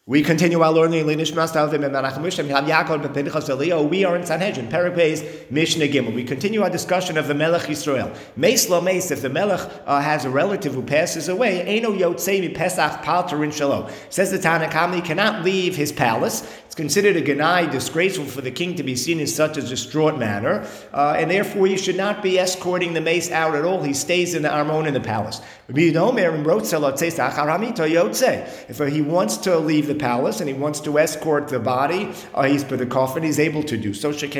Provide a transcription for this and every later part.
We continue our learning. We are in Sanhedrin, Perek Beis, Mishnah Gimel. We continue our discussion of the Melech Yisrael. Meis lo meis, if the Melech has a relative who passes away, Eino yotzei mi Pesach palterin shelo. Says the Tanna Kamma, he cannot leave his palace. It's considered a genai, disgraceful for the king to be seen in such a distraught manner, and therefore he should not be escorting the mace out at all. He stays in the Armon in the palace. If he wants to leave the palace and he wants to escort the body, he's for the coffin, he's able to do so. We see that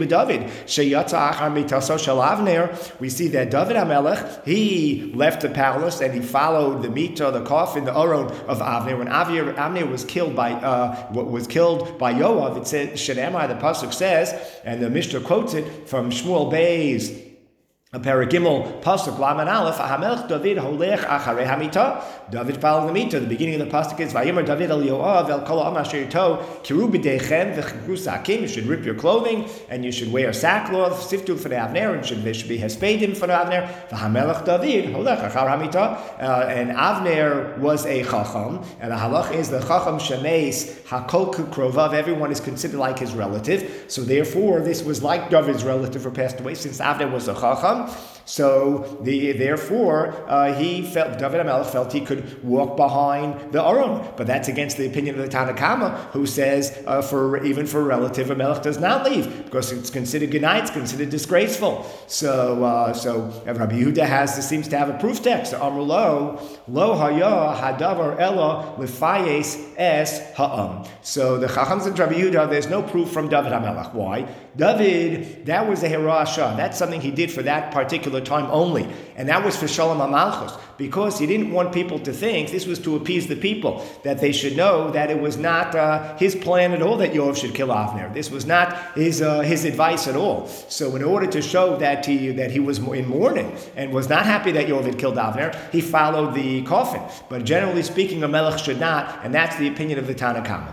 David HaMelech, he left the palace and he followed the mita, the coffin, the aron of Avner. When Avner was killed by Yoav, it said Shemai, the pasuk says, and the Mishnah quotes it from Shmuel Beis, Perek Gimel, pasuk Laman Aleph, Hamelech David holech acharei hamita. David followed the mita. The beginning of the pasuk is Vayimer David el Yoav el kol ha'am asher yito kiru b'deichem v'chikru sakim. You should rip your clothing and you should wear sackcloth. Siftu for the Avner, and there should be hespedim for the Avner. V'Hamelech David holech achar hamita. And Avner was a chacham, and the halach is the chacham shemeis hakol krovav. Everyone is considered like his relative. So therefore, this was like David's relative who passed away, since Avner was a chacham. So therefore, David HaMelech felt he could walk behind the Aron, but that's against the opinion of the Tanna Kamma, who says even for a relative, a Melech does not leave because it's considered genai, it's considered disgraceful. So Rabbi Yehuda seems to have a proof text. Amru lo haya hadavar ella lefayes es ha'am. So the Chachams and Rabbi Yehuda, there's no proof from David HaMelech. Why? David, that was a hirasha. That's something he did for that particular time only. And that was for Shalom HaMalchus, because he didn't want people to think, this was to appease the people, that they should know that it was not his plan at all that Yoav should kill Avner. This was not his advice at all. So in order to show that he was in mourning and was not happy that Yoav had killed Avner, he followed the coffin. But generally speaking, a melech should not, and that's the opinion of the Tanna Kamma.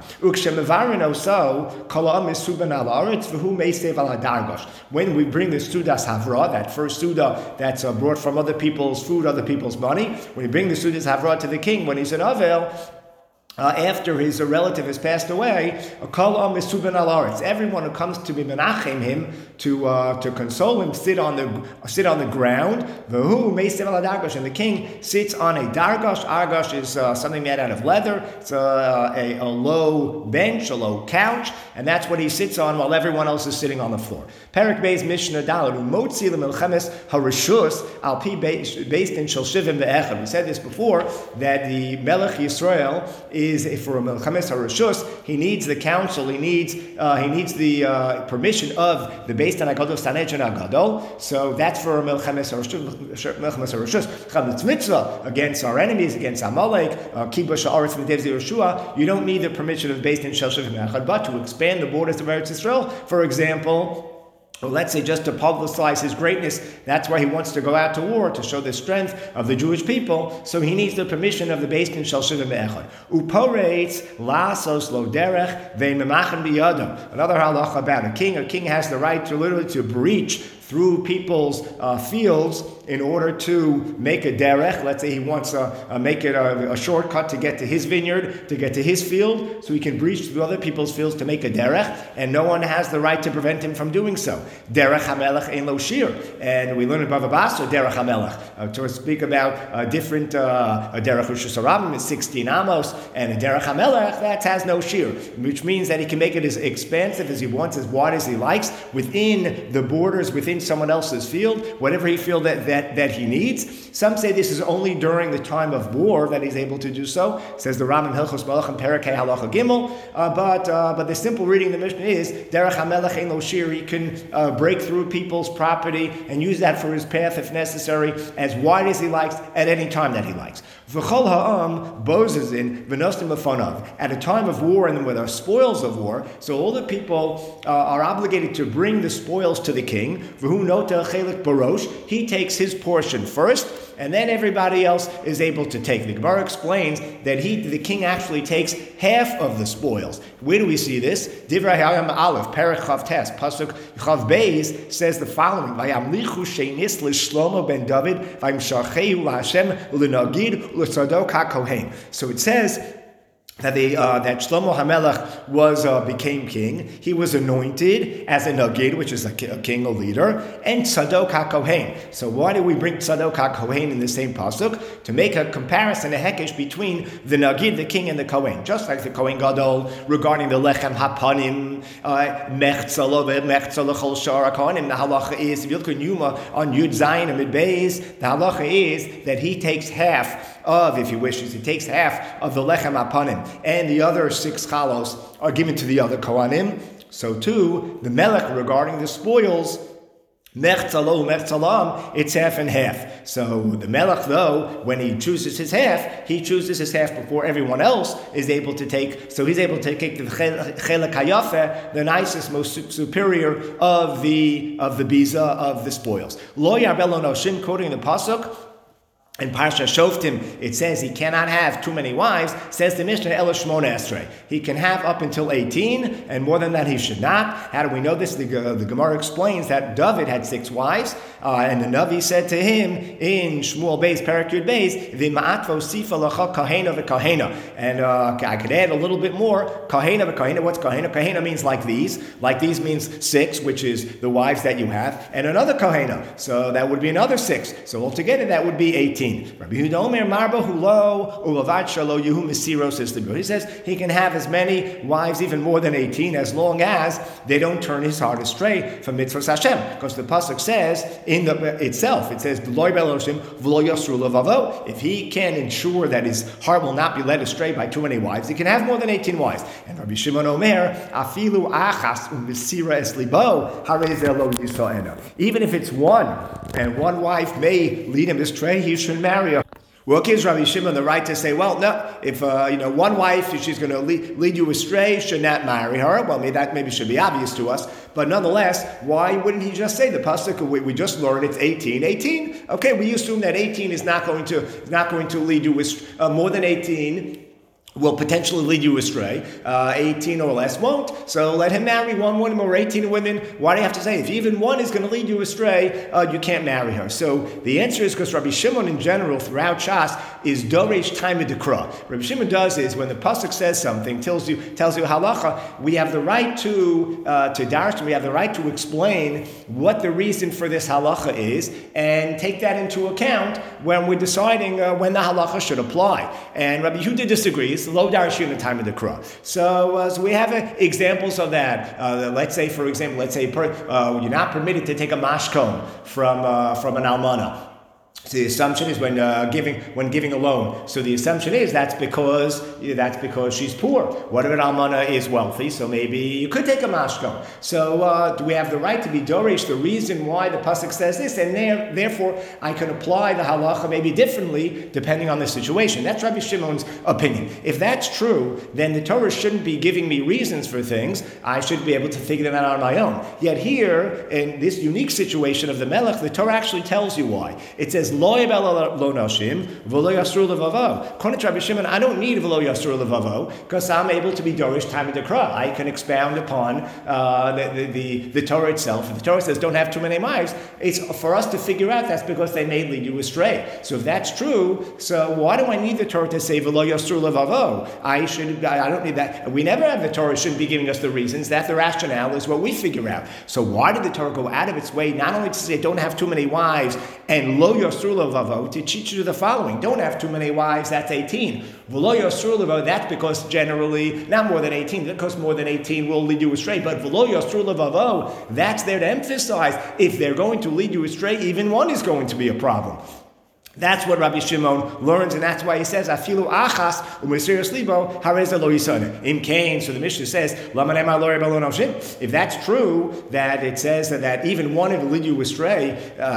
When we bring the Sudas Havra, that first Suda that's brought from other people's food, other people's money, when we bring the Sudas Havra to the king, when he's an Avel, after his relative has passed away, everyone who comes to be menachem him, to console him, sit on the ground. And the king sits on a dargash. Argash is something made out of leather. It's a low bench, a low couch, and that's what he sits on while everyone else is sitting on the floor. Perek Beis Mishnah Daled Umotzi leMilchemes Harishus al pi based in Shel Shivim ve'echad. We said this before, that the Melech Yisrael is for a Melchemes HaRishus, he needs the council, he needs the permission of the Beis Din HaGadol Sanhedrin HaGadol. So that's for a Melchemes HaRishus. Chametz Mitzvah against our enemies, against Amalek, Kibush Haaretz V'Dev Yehoshua. You don't need the permission of Beis Din Shel Shivim Echad, but to expand the borders of Eretz Yisrael, for example. Or let's say just to publicize his greatness, that's why he wants to go out to war, to show the strength of the Jewish people, so he needs the permission of the Beis Din Shel Shivim Echad. Uporeitz lasos lo derech ve'memachem biyado. Another halacha about a king has the right to literally to breach through people's fields in order to make a derech. Let's say he wants to make it a shortcut to get to his vineyard, to get to his field, so he can breach through other people's fields to make a derech, and no one has the right to prevent him from doing so. Derech HaMelech ein lo shir. And we learn in Bava Basra, derech HaMelech, to speak about a different, a derech Rishus HaRabim is 16 amos, and a derech HaMelech, that has no shir, which means that he can make it as expansive as he wants, as wide as he likes, within the borders, within someone else's field, whatever he feels that he needs. Some say this is only during the time of war that he's able to do so. Says the Rambam Hilchos Melachim Perek Halacha Gimel. But the simple reading of the Mishnah is Derech HaMelech ein lo shir. He can break through people's property and use that for his path if necessary, as wide as he likes, at any time that he likes. V'chol ha'am bozezin v'nostim lefonav. At a time of war and with our spoils of war, so all the people are obligated to bring the spoils to the king. V'hu nota chelik barosh. He takes his portion first, and then everybody else is able to take. The Gemara explains that the king actually takes half of the spoils. Where do we see this? Divrei Hayam Aleph, Perek Chav Tes, Pasuk Chav Beis says the following: Vayamlichu sheinis l'Shlomo ben David, vayimsharchehu laHashem u'lenagid u'letzadok haKohen. So it says that Shlomo HaMelech became king. He was anointed as a Nagid, which is a king, a leader, and Tzadok HaKohen. So why do we bring Tzadok HaKohen in the same pasuk? To make a comparison, a hekesh between the Nagid, the king, and the Kohen. Just like the Kohen Gadol regarding the Lechem HaPanim, Mechzala L'chol Shar HaKohanim. The halacha is, if you look at Yuma on Yud Zayin and Mid Beis, the halacha is that he takes half of, if he wishes, he takes half of the Lechem HaPanim, and the other 6 chalos are given to the other Kohanim. So too, the Melech regarding the spoils, Mechzalam, it's half and half. So the Melech, though, when he chooses his half before everyone else is able to take. So he's able to take the Chelek HaYafeh, the nicest, most superior of the biza, of the spoils. Lo Yarbel Lo Noshim, quoting the pasuk. In Parsha Shoftim, it says he cannot have too many wives. Says the Mishnah, Ela Shmona Esrei. He can have up until 18, and more than that he should not. How do we know this? The Gemara explains that David had 6 wives, and the Navi said to him in Shmuel Beis, Perek Yud Beis, V'ma'at v'osifa l'cha kahena v'kahena. And I could add a little bit more. Kahena v'kahena. What's kahena? Kahena means like these. Like these means 6, which is the wives that you have, and another kahena. So that would be another 6. So altogether that would be 18. Rabbi Yehuda Omer Marba Hulo Ulavad Shalo Yehu Mesiros is the good. He says he can have as many wives, even more than 18, as long as they don't turn his heart astray from mitzvahs Hashem. Because the pasuk says in itself, it says V'lo Beloshim V'lo Yasru Levavo. If he can ensure that his heart will not be led astray by too many wives, he can have more than 18 wives. And Rabbi Shimon Omer Afilu Achas Umesira Es Libo Harei Lo Yisrael. Even if it's one, and one wife may lead him astray, he should marry her. Well, it gives Rabbi Shimon the right to say, well, no, if one wife, if she's going to lead you astray, should not marry her. Well, that maybe should be obvious to us, but nonetheless, why wouldn't he just say the pasuk? We just learned it's 18. 18. Okay, we assume that 18 is not going to lead you more than 18. Will potentially lead you astray. 18 or less won't. So let him marry one woman or 18 women. Why do you have to say, if even one is going to lead you astray, you can't marry her? So the answer is because Rabbi Shimon in general, throughout Shas, is Doresh Time Dekra. Rabbi Shimon does is when the pasuk says something, tells you halacha, we have the right to darshan, we have the right to explain what the reason for this halacha is, and take that into account when we're deciding when the halacha should apply. And Rabbi Yehuda disagrees. Low darshin in the time of the Kra. So we have examples of that. Let's say, for example, you're not permitted to take a mashkon from an almana. So the assumption is when giving a loan. So the assumption is that's because she's poor. What if an almana is wealthy? So maybe you could take a mashkon. So do we have the right to be dorish? The reason why the pasuk says this, and therefore I can apply the halacha maybe differently depending on the situation. That's Rabbi Shimon's opinion. If that's true, then the Torah shouldn't be giving me reasons for things. I should be able to figure them out on my own. Yet here, in this unique situation of the Melech, the Torah actually tells you why. It says Lo noshim v'lo yasru levavo. According to Rabbi Shimon, I don't need v'lo yasru levavo because I'm able to be dorish time of the Kra. I can expound upon the Torah itself. If the Torah says don't have too many wives, it's for us to figure out that's because they may lead you astray. So if that's true, so why do I need the Torah to say v'lo yasru levavo? I don't need that. We never have the Torah shouldn't be giving us the reasons. That the rationale is what we figure out. So why did the Torah go out of its way not only to say don't have too many wives and lo yasru levavo, to teach you the following: don't have too many wives, that's 18. V'lo yasru levavo, that's because generally, not more than 18, because more than 18 will lead you astray, but v'lo yasru levavo, that's there to emphasize, if they're going to lead you astray, even one is going to be a problem. That's what Rabbi Shimon learns, and that's why he says, Afilu achas umesiras libo hareza lo yisane. In Cain, so the Mishnah says, if that's true, that it says that even one will lead you astray,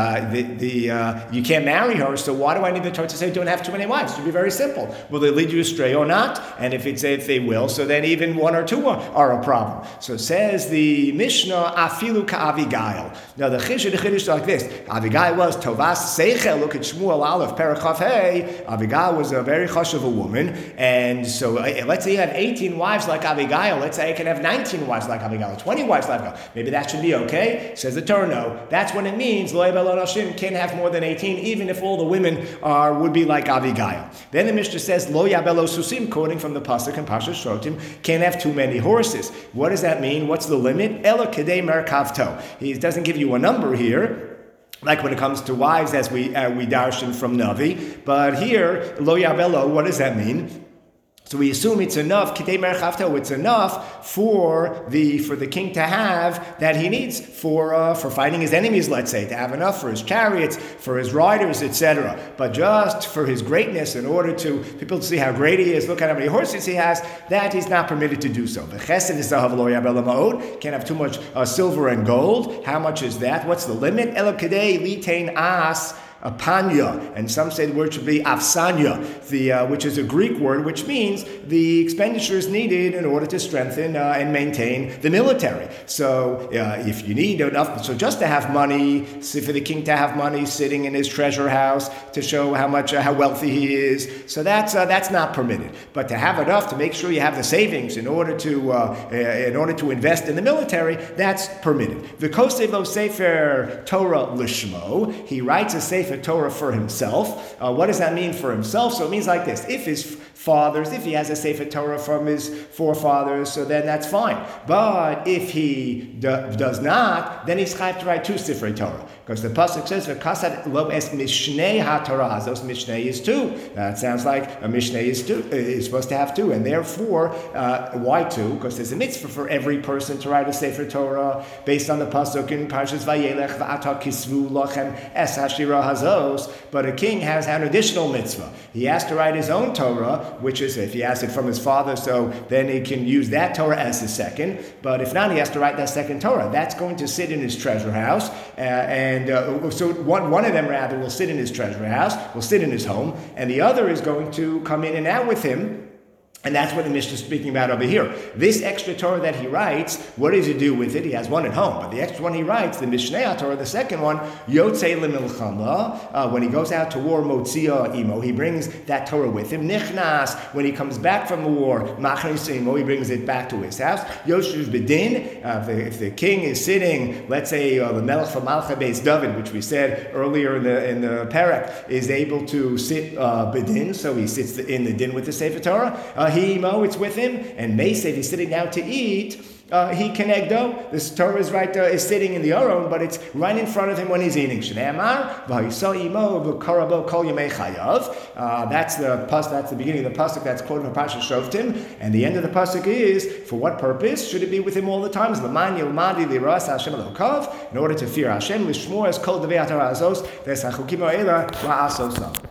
you can't marry her, so why do I need the Torah to say don't have too many wives? It should be very simple. Will they lead you astray or not? And if they will, so then even one or two are a problem. So says the Mishnah, Afilu ka Avigail. Now the Chiddush is like this. Avigail was Tovas Seichel, look at Shmuel Aleph, Perek Hey, Abigail was a very hush of a woman, and so let's say you have 18 wives like Abigail. Let's say I can have 19 wives like Abigail, 20 wives like Abigail. Maybe that should be okay. Says the Torah, no. That's what it means. Lo yabelo nashim, can't have more than 18, even if all the women would be like Abigail. Then the Mishnah says, Lo yabelo susim, quoting from the pasuk in Parshas Shoftim, can't have too many horses. What does that mean? What's the limit? Elo kedei merkavto. He doesn't give you a number here, like when it comes to wives, as we darshan from Navi. But here, lo yabelo, what does that mean? So we assume it's enough, kitei merchavto, it's enough for the king to have that he needs for fighting his enemies, let's say, to have enough for his chariots, for his riders, etc. But just for his greatness, in order to people to see how great he is, look at how many horses he has, that he's not permitted to do so. The chesed is zahav lo yabelo ma'od, can't have too much silver and gold. How much is that? What's the limit? Elo kedei litain as apanya, and some say the word should be afsanya, which is a Greek word, which means the expenditure is needed in order to strengthen and maintain the military. So if you need enough, so just to have money, so for the king to have money sitting in his treasure house to show how wealthy he is, so that's not permitted. But to have enough to make sure you have the savings in order to invest in the military, that's permitted. The Kosev lo Sefer Torah lishmo, he writes a Sefer Torah for himself. What does that mean for himself? So it means like this: if he has a Sefer Torah from his forefathers, so then that's fine. But if he does not, then he's chayav to write two Sefer Torah, because the pasuk says v'kasad lo es mishnei haTorah hazos. Mishnei is two. That sounds like a mishnei is supposed to have two, and therefore why two? Because there's a mitzvah for every person to write a Sefer Torah based on the pasuk in Parshas Vayelech v'ata kisvu lochem es hashira hazos. But a king has an additional mitzvah. He has to write his own Torah, which is if he has it from his father, so then he can use that Torah as his second. But if not, he has to write that second Torah. That's going to sit in his treasure house, so one of them rather will sit in his treasure house, will sit in his home, and the other is going to come in and out with him. And that's what the Mishnah is speaking about over here. This extra Torah that he writes, what does he do with it? He has one at home, but the extra one he writes, the Mishnei Torah, the second one, Yotzei lemilchama, when he goes out to war, Motzia imo, he brings that Torah with him. Nichnas, when he comes back from the war, Machnis imo, he brings it back to his house. Yoshev bedin, if the king is sitting, let's say the Melech from Malcha Beis David, which we said earlier in the Perek, is able to sit bedin, so he sits in the din with the Sefer Torah. It's with him, and Mesa, if he's sitting down to eat, he kenegdo. This Torah is is sitting in the Aron, but it's right in front of him when he's eating. Shneimar v'hisal imo v'karabo kol yemei chayav. That's the beginning of the pasuk that's quoted from Parshas Shoftim, and the end of the pasuk is for what purpose should it be with him all the time? L'man yilmadi liras Hashem elokav, in order to fear Hashem, lishmor es kol devei Torah azos v'esachukim ha'ela la'asosa.